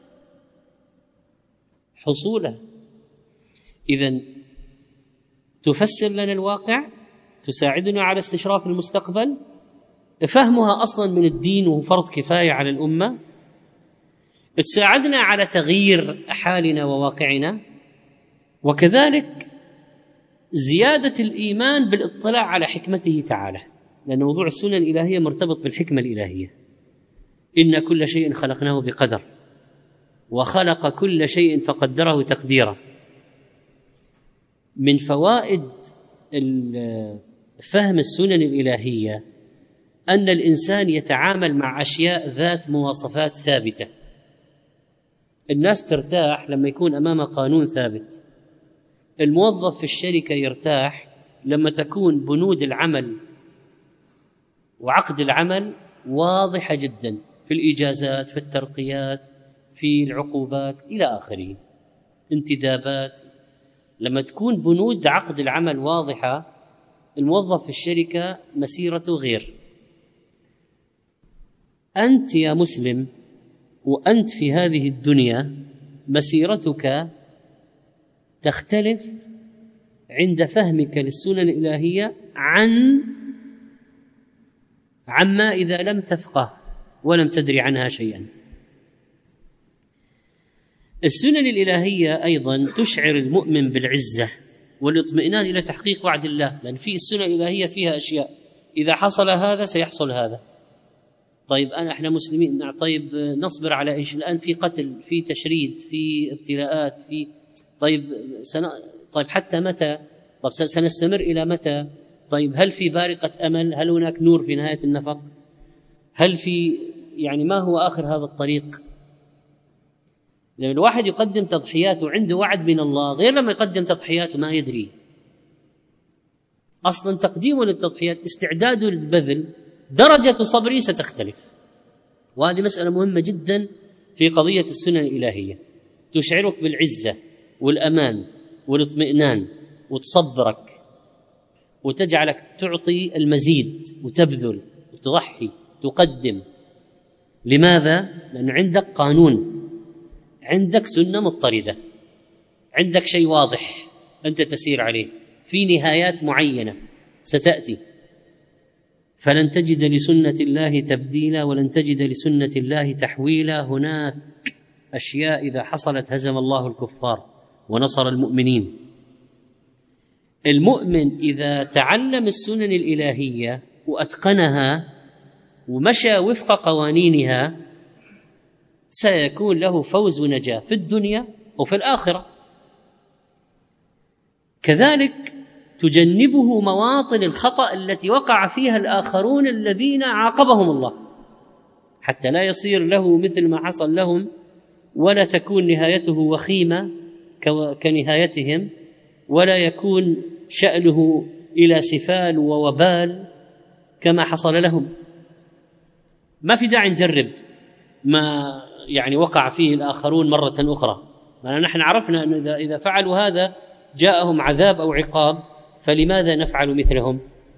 S2: حصولها. إذن تفسر لنا الواقع، تساعدنا على استشراف المستقبل، فهمها أصلا من الدين وهو فرض كفاية على الأمة، تساعدنا على تغيير حالنا وواقعنا، وكذلك زيادة الإيمان بالاطلاع على حكمته تعالى، لأن موضوع السنن الإلهية مرتبط بالحكمة الإلهية. إن كل شيء خلقناه بقدر وخلق كل شيء فقدره تقديرا. من فوائد فهم السنن الإلهية أن الإنسان يتعامل مع أشياء ذات مواصفات ثابتة. الناس ترتاح لما يكون أمام قانون ثابت. الموظف في الشركة يرتاح لما تكون بنود العمل وعقد العمل واضحة جدا، في الإجازات، في الترقيات، في العقوبات إلى آخره، انتدابات. لما تكون بنود عقد العمل واضحة، الموظف في الشركة مسيرته غير. أنت يا مسلم وأنت في هذه الدنيا مسيرتك تختلف عند فهمك للسنن الإلهية عن عما إذا لم تفقه ولم تدري عنها شيئا. السنن الإلهية أيضا تشعر المؤمن بالعزة والاطمئنان إلى تحقيق وعد الله، لأن في السنن الإلهية فيها أشياء إذا حصل هذا سيحصل هذا. طيب أنا إحنا مسلمين، طيب نصبر على إيش؟ الآن في قتل، في تشريد، في ابتلاءات، في طيب سن... طيب حتى متى؟ طيب سنستمر إلى متى؟ طيب هل في بارقة أمل؟ هل هناك نور في نهاية النفق؟ هل في يعني ما هو آخر هذا الطريق؟ لما الواحد يقدم تضحيات وعنده وعد من الله غير لما يقدم تضحيات وما يدري. أصلا تقديمه للتضحيات، استعداده للبذل، درجة صبري ستختلف. وهذه مسألة مهمة جدا في قضية السنن الإلهية، تشعرك بالعزة والأمان والاطمئنان وتصبرك وتجعلك تعطي المزيد وتبذل تضحي، تقدم. لماذا؟ لأن عندك قانون، عندك سنة مضطردة، عندك شيء واضح أنت تسير عليه في نهايات معينة ستأتي. فلن تجد لسنة الله تبديلا ولن تجد لسنة الله تحويلا. هناك أشياء إذا حصلت هزم الله الكفار ونصر المؤمنين. المؤمن إذا تعلم السنن الإلهية وأتقنها ومشى وفق قوانينها سيكون له فوز ونجاة في الدنيا وفي الآخرة. كذلك تجنبه مواطن الخطأ التي وقع فيها الآخرون الذين عاقبهم الله، حتى لا يصير له مثل ما حصل لهم ولا تكون نهايته وخيمة كنهايتهم، ولا يكون شأنه إلى سفال ووبال كما حصل لهم. ما في داعي نجرب ما يعني وقع فيه الآخرون مرة أخرى، لأن نحن عرفنا أن إذا فعلوا هذا جاءهم عذاب أو عقاب، فلماذا نفعل مثلهم؟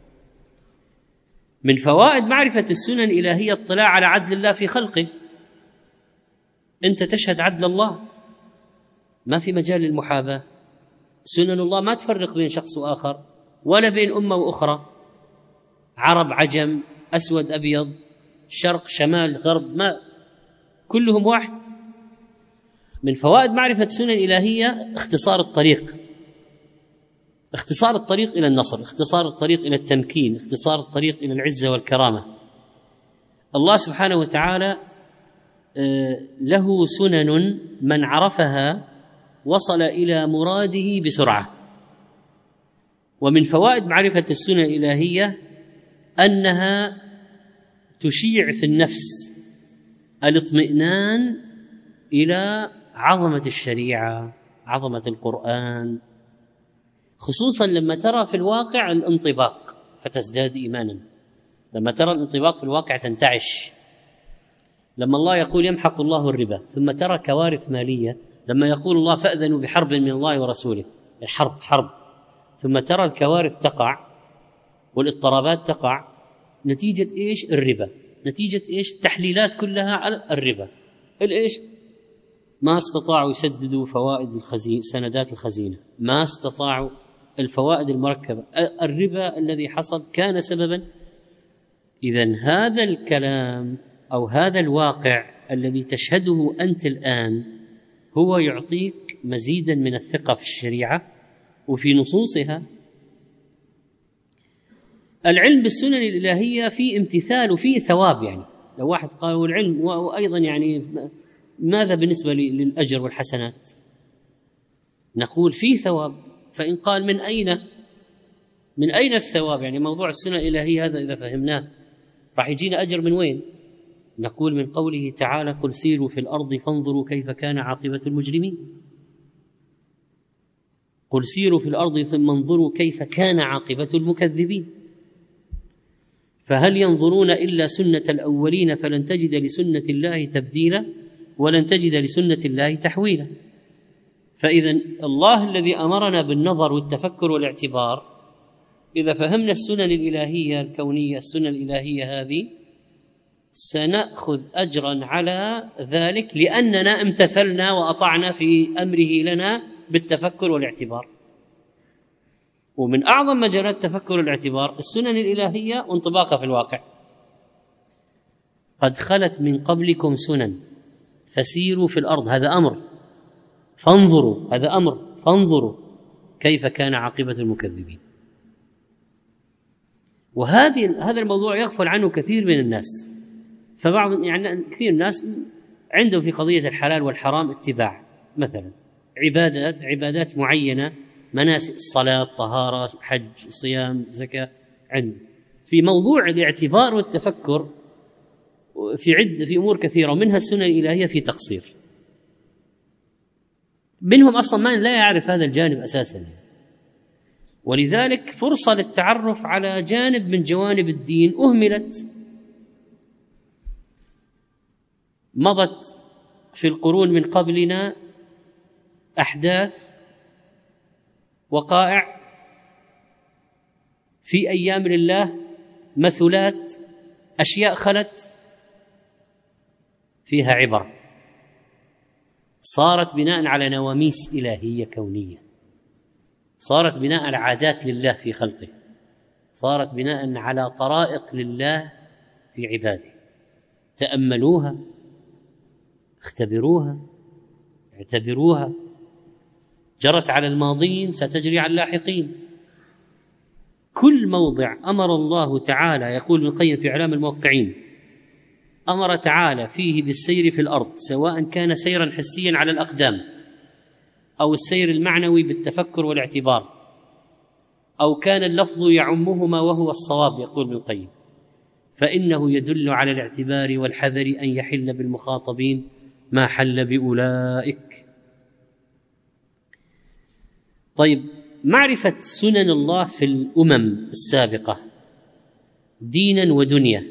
S2: من فوائد معرفة السنن الإلهية اطلاع على عدل الله في خلقه. أنت تشهد عدل الله، ما في مجال للمحاباة. سنن الله ما تفرق بين شخص وآخر ولا بين أمة وأخرى، عرب عجم، أسود أبيض، شرق شمال غرب، ما كلهم واحد. من فوائد معرفة السنن الإلهية اختصار الطريق، اختصار الطريق إلى النصر، اختصار الطريق إلى التمكين، اختصار الطريق إلى العزة والكرامة. الله سبحانه وتعالى له سنن من عرفها وصل إلى مراده بسرعة. ومن فوائد معرفة السنن الإلهية أنها تشيع في النفس الاطمئنان إلى عظمة الشريعة، عظمة القرآن، خصوصا لما ترى في الواقع الانطباق فتزداد إيمانا. لما ترى الانطباق في الواقع تنتعش. لما الله يقول يمحق الله الربا ثم ترى كوارث مالية، لما يقول الله فأذنوا بحرب من الله ورسوله، الحرب حرب، ثم ترى الكوارث تقع والاضطرابات تقع نتيجة إيش؟ الربا. نتيجة إيش؟ التحليلات كلها على الربا. الإيش؟ ما استطاعوا يسددوا فوائد الخزينة، سندات الخزينة، ما استطاعوا الفوائد المركبة، الربا الذي حصل كان سببا. إذن هذا الكلام أو هذا الواقع الذي تشهده أنت الآن هو يعطيك مزيدا من الثقة في الشريعة وفي نصوصها. العلم بالسنن الإلهية فيه امتثال وفيه ثواب. يعني لو واحد قال والعلم وأيضا يعني ماذا بالنسبة للأجر والحسنات؟ نقول فيه ثواب. فإن قال من أين من أين الثواب؟ يعني موضوع السنة الإلهية هذا إذا فهمناه راح يجينا أجر من وين؟ نقول من قوله تعالى قل سيروا في الأرض فانظروا كيف كان عاقبة المجرمين. قل سيروا في الأرض ثم انظروا كيف كان عاقبة المكذبين. فهل ينظرون إلا سنة الأولين فلن تجد لسنة الله تبديلا ولن تجد لسنة الله تحويلا. فإذا الله الذي أمرنا بالنظر والتفكر والاعتبار، إذا فهمنا السنن الإلهية الكونية، السنن الإلهية هذه سنأخذ أجرا على ذلك لأننا امتثلنا وأطعنا في أمره لنا بالتفكر والاعتبار. ومن أعظم مجالات التفكر والاعتبار السنن الإلهية وانطباقها في الواقع. قد خلت من قبلكم سنن فسيروا في الأرض، هذا أمر، فانظروا، هذا أمر، فانظروا كيف كان عاقبة المكذبين. وهذه هذا الموضوع يغفل عنه كثير من الناس. فبعض يعني كثير من الناس عنده في قضية الحلال والحرام اتباع، مثلا عبادات عبادات معينة، مناسك الصلاة، طهارة، حج، صيام، زكاة، عنده. في موضوع الاعتبار والتفكر في عدة في أمور كثيرة ومنها السنن الإلهية في تقصير. منهم أصلا ما لا يعرف هذا الجانب أساسا. ولذلك فرصة للتعرف على جانب من جوانب الدين أهملت. مضت في القرون من قبلنا أحداث، وقائع في أيام الله، مثلات أشياء خلت فيها عبر، صارت بناء على نواميس إلهية كونية، صارت بناء على عادات لله في خلقه، صارت بناء على طرائق لله في عباده. تأملوها، اختبروها، اعتبروها، جرت على الماضين ستجري على اللاحقين. كل موضع أمر الله تعالى، يقول ابن القيم في إعلام الموقعين، أمر تعالى فيه بالسير في الأرض، سواء كان سيرا حسيا على الأقدام أو السير المعنوي بالتفكر والاعتبار، أو كان اللفظ يعمهما وهو الصواب، يقول ابن القيم، فإنه يدل على الاعتبار والحذر أن يحل بالمخاطبين ما حل بأولئك. طيب، معرفة سنن الله في الأمم السابقة دينا ودنيا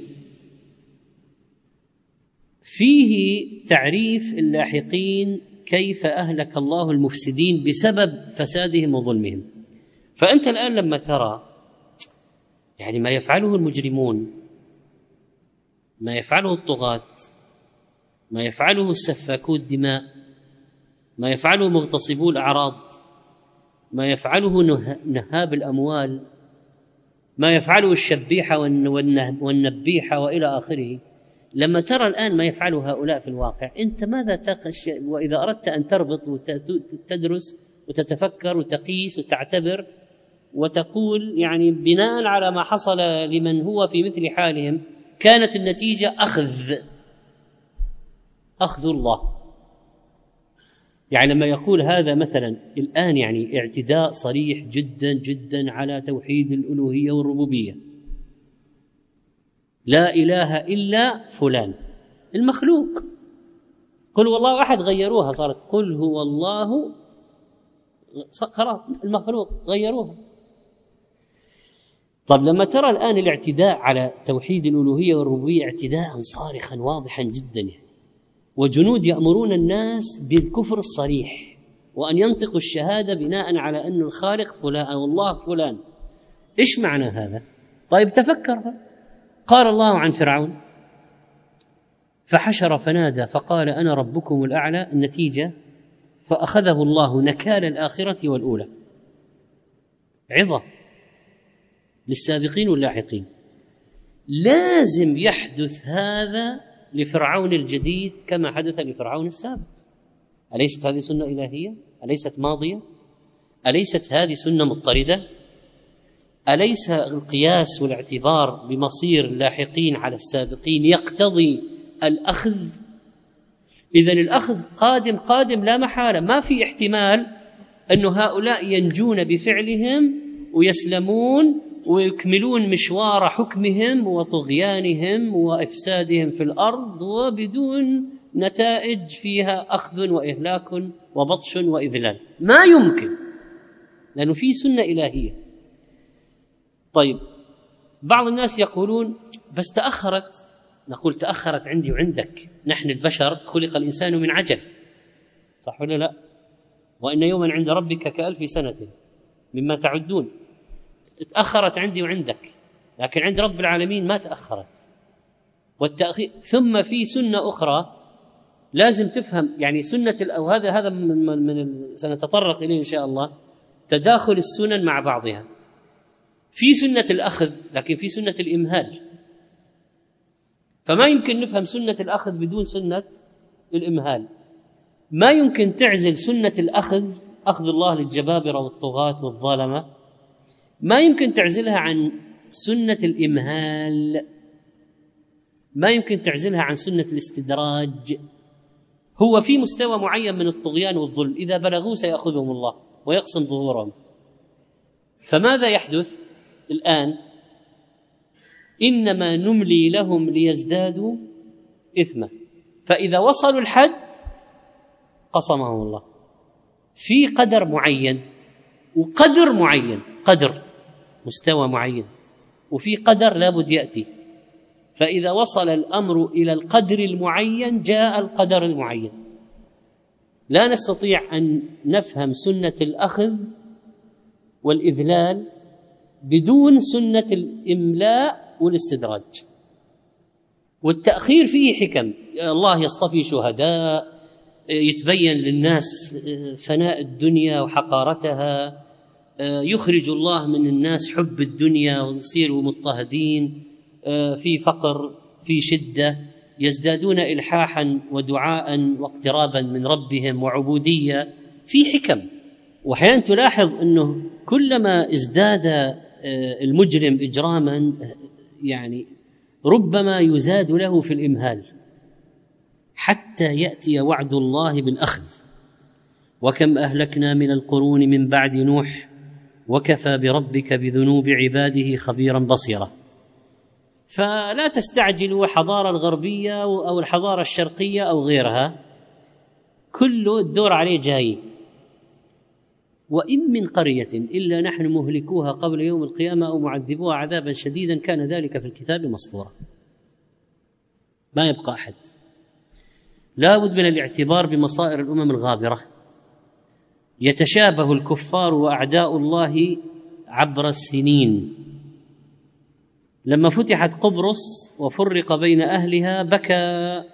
S2: فيه تعريف اللاحقين كيف أهلك الله المفسدين بسبب فسادهم وظلمهم. فأنت الآن لما ترى يعني ما يفعله المجرمون، ما يفعله الطغاة، ما يفعله السفاكو الدماء، ما يفعله مغتصبو الأعراض، ما يفعله نهاب الأموال، ما يفعله الشبيحة والنبيحة وإلى آخره، لما ترى الآن ما يفعله هؤلاء في الواقع، أنت ماذا تخش؟ وإذا أردت أن تربط وتدرس وتتفكر وتقيس وتعتبر وتقول يعني بناء على ما حصل لمن هو في مثل حالهم، كانت النتيجة أخذ أخذ الله. يعني لما يقول هذا مثلا الآن يعني اعتداء صريح جدا جدا على توحيد الألوهية والربوبية، لا إله إلا فلان المخلوق، قل هو الله أحد غيروها، صارت قل هو الله، خلاص المخلوق غيروها. طب لما ترى الآن الاعتداء على توحيد الألوهية والربوبية اعتداء صارخا واضحا جدا يعني، وجنود يأمرون الناس بالكفر الصريح وأن ينطقوا الشهادة بناء على أن الخالق فلان أو الله فلان، إيش معنى هذا؟ طيب تفكر. قال الله عن فرعون فحشر فنادى فقال أنا ربكم الأعلى، النتيجة فأخذه الله نكال الآخرة والأولى. عظة للسابقين واللاحقين. لازم يحدث هذا لفرعون الجديد كما حدث لفرعون السابق. أليست هذه سنة إلهية؟ أليست ماضية؟ أليست هذه سنة مضطردة؟ أليس القياس والاعتبار بمصير اللاحقين على السابقين يقتضي الأخذ؟ إذن الأخذ قادم قادم لا محالة، ما في احتمال أن هؤلاء ينجون بفعلهم ويسلمون ويكملون مشوار حكمهم وطغيانهم وإفسادهم في الأرض وبدون نتائج فيها أخذ وإهلاك وبطش وإذلال، ما يمكن، لأنه في سنة إلهية. طيب، بعض الناس يقولون بس تأخرت، نقول تأخرت عندي وعندك، نحن البشر خلق الإنسان من عجل، صح ولا لا؟ وإن يوما عند ربك كألف سنة مما تعدون. تأخرت عندي وعندك، لكن عند رب العالمين ما تأخرت. والتأخير ثم في سنة أخرى لازم تفهم، يعني سنة أو هذا هذا من, من سنتطرق إليه إن شاء الله، تداخل السنن مع بعضها. في سنة الأخذ لكن في سنة الإمهال، فما يمكن نفهم سنة الأخذ بدون سنة الإمهال. ما يمكن تعزل سنة الأخذ، أخذ الله للجبابرة والطغاة والظالمة، ما يمكن تعزلها عن سنة الإمهال، ما يمكن تعزلها عن سنة الاستدراج. هو في مستوى معين من الطغيان والظلم، إذا بلغوا سيأخذهم الله ويقسم ظهورهم. فماذا يحدث الآن؟ إنما نملي لهم ليزدادوا إثما، فإذا وصلوا الحد قصمهم الله في قدر معين، وقدر معين، قدر مستوى معين، وفي قدر لابد يأتي. فإذا وصل الأمر إلى القدر المعين جاء القدر المعين. لا نستطيع أن نفهم سنة الأخذ والإذلال بدون سنة الإملاء والاستدراج. والتأخير فيه حكم، الله يصطفي شهداء، يتبين للناس فناء الدنيا وحقارتها، يخرج الله من الناس حب الدنيا ويصيروا مضطهدين في فقر في شدة، يزدادون إلحاحا ودعاء واقترابا من ربهم وعبودية، في حكم. وأحيانا تلاحظ أنه كلما ازداد المجرم إجراما يعني ربما يزاد له في الإمهال حتى يأتي وعد الله بالأخذ. وكم أهلكنا من القرون من بعد نوح وكفى بربك بذنوب عباده خبيرا بصيرا. فلا تستعجلوا الحضارة الغربية أو الحضارة الشرقية أو غيرها، كله الدور عليه جاي. وإن من قرية إلا نحن مهلكوها قبل يوم القيامة أو معذبوها عذابا شديدا كان ذلك في الكتاب مسطورا. ما يبقى أحد. لا بد من الاعتبار بمصائر الأمم الغابرة. يتشابه الكفار وأعداء الله عبر السنين. لما فتحت قبرص وفرق بين أهلها بكى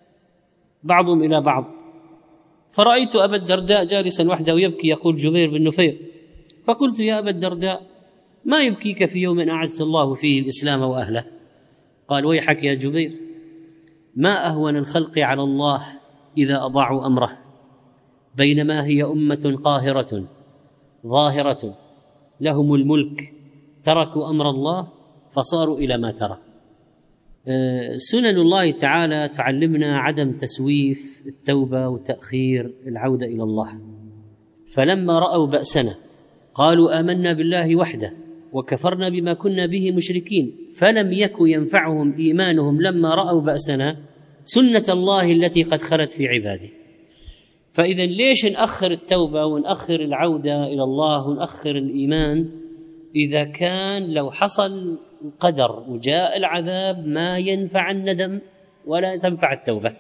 S2: بعضهم إلى بعض، فرأيت أبا الدرداء جالسا وحده يبكي يقول جبير بن نفير، فقلت يا أبا الدرداء ما يبكيك في يوم أعز الله فيه الإسلام وأهله؟ قال ويحك يا جبير، ما أهون الخلق على الله إذا أضاعوا أمره، بينما هي أمة قاهرة ظاهرة لهم الملك تركوا أمر الله فصاروا إلى ما ترى. سنن الله تعالى تعلمنا عدم تسويف التوبة وتأخير العودة إلى الله. فلما رأوا بأسنا قالوا آمنا بالله وحده وكفرنا بما كنا به مشركين، فلم يك ينفعهم إيمانهم لما رأوا بأسنا سنة الله التي قد خلت في عباده. فإذا ليش نأخر التوبة ونأخر العودة إلى الله ونأخر الإيمان إذا كان لو حصل القدر وجاء العذاب ما ينفع الندم ولا تنفع التوبة؟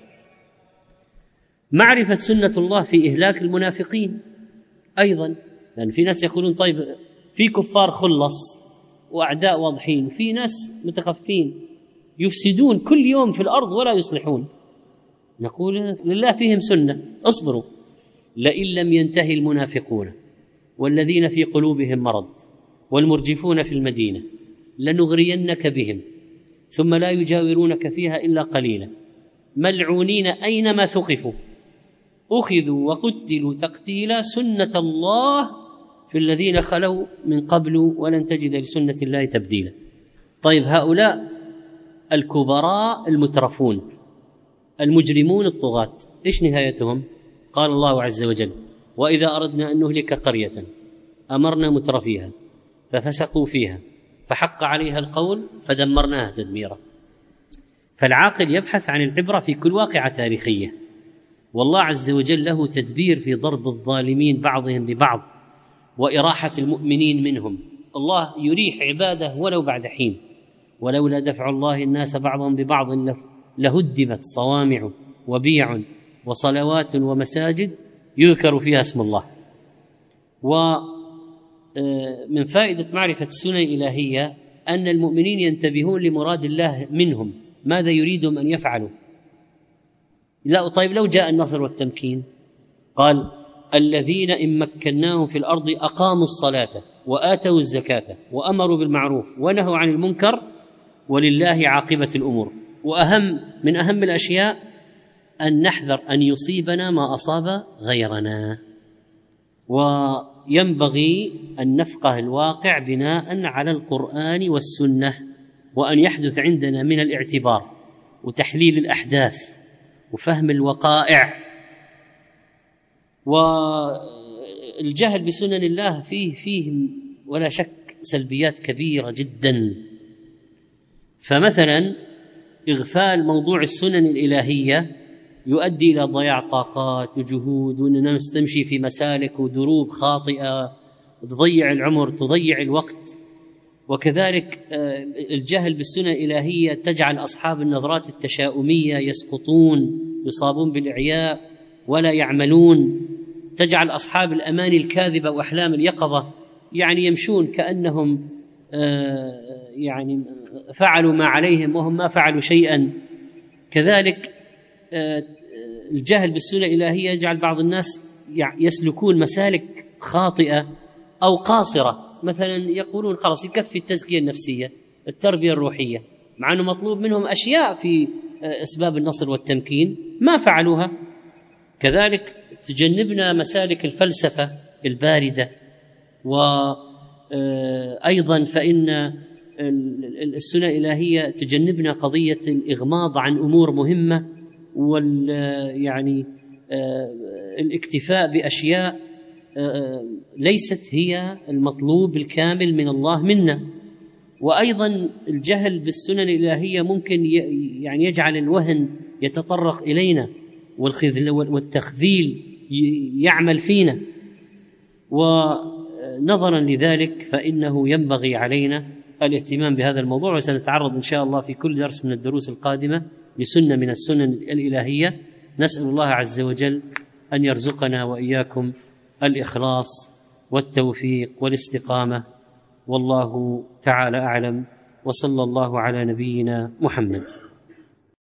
S2: معرفة سنة الله في إهلاك المنافقين أيضا، لأن في ناس يقولون طيب في كفار خلص وأعداء واضحين، في ناس متخفين يفسدون كل يوم في الأرض ولا يصلحون. نقول لله فيهم سنة، اصبروا. لئن لم ينتهي المنافقون والذين في قلوبهم مرض والمرجفون في المدينة لنغرينك بهم ثم لا يجاورونك فيها إلا قليلا ملعونين أينما ثقفوا أخذوا وقتلوا تقتيلا سنة الله في الذين خلوا من قبل ولن تجد لسنة الله تبديلا. طيب هؤلاء الكبراء المترفون المجرمون الطغاة إيش نهايتهم؟ قال الله عز وجل وإذا أردنا أن نهلك قرية أمرنا مترفيها ففسقوا فيها فحق عليها القول فدمرناها تدميرا. فالعاقل يبحث عن العبرة في كل واقعة تاريخية، والله عز وجل له تدبير في ضرب الظالمين بعضهم ببعض وإراحة المؤمنين منهم. الله يريح عباده ولو بعد حين، ولولا دفع الله الناس بعضهم ببعض لهدمت صوامع وبيع وصلوات ومساجد يذكر فيها اسم الله. ومن فائدة معرفة السنن الإلهية أن المؤمنين ينتبهون لمراد الله منهم، ماذا يريدهم أن يفعلوا. لا طيب لو جاء النصر والتمكين قال الذين إن مكناهم في الأرض أقاموا الصلاة وآتوا الزكاة وأمروا بالمعروف ونهوا عن المنكر ولله عاقبة الأمور. وأهم من أهم الأشياء أن نحذر أن يصيبنا ما أصاب غيرنا، وينبغي أن نفقه الواقع بناء على القرآن والسنة، وأن يحدث عندنا من الاعتبار وتحليل الأحداث وفهم الوقائع. والجهل بسنن الله فيه فيه ولا شك سلبيات كبيرة جدا. فمثلا إغفال موضوع السنن الإلهية يؤدي إلى ضياع طاقات وجهود، وأن الناس تمشي في مسالك ودروب خاطئة تضيع العمر تضيع الوقت. وكذلك الجهل بالسنن الإلهية تجعل أصحاب النظرات التشاؤمية يسقطون يصابون بالإعياء ولا يعملون، تجعل أصحاب الأماني الكاذبة وأحلام اليقظة يعني يمشون كأنهم يعني فعلوا ما عليهم وهم ما فعلوا شيئا، كذلك الجهل بالسنة الإلهية يجعل بعض الناس يسلكون مسالك خاطئة أو قاصرة، مثلا يقولون خلاص يكفي التزكية النفسية، التربية الروحية، مع أنه مطلوب منهم أشياء في أسباب النصر والتمكين ما فعلوها. كذلك تجنبنا مسالك الفلسفة الباردة، وأيضا فإن السنة الإلهية تجنبنا قضية الإغماض عن أمور مهمة، وال يعني الاكتفاء بأشياء ليست هي المطلوب الكامل من الله منا. وأيضا الجهل بالسنن الإلهية ممكن يعني يجعل الوهن يتطرق إلينا والتخذيل يعمل فينا، ونظرا لذلك فإنه ينبغي علينا الاهتمام بهذا الموضوع، وسنتعرض إن شاء الله في كل درس من الدروس القادمة لسنة من السنن الإلهية. نسأل الله عز وجل أن يرزقنا وإياكم الإخلاص والتوفيق والاستقامة، والله تعالى أعلم، وصلى الله على نبينا محمد.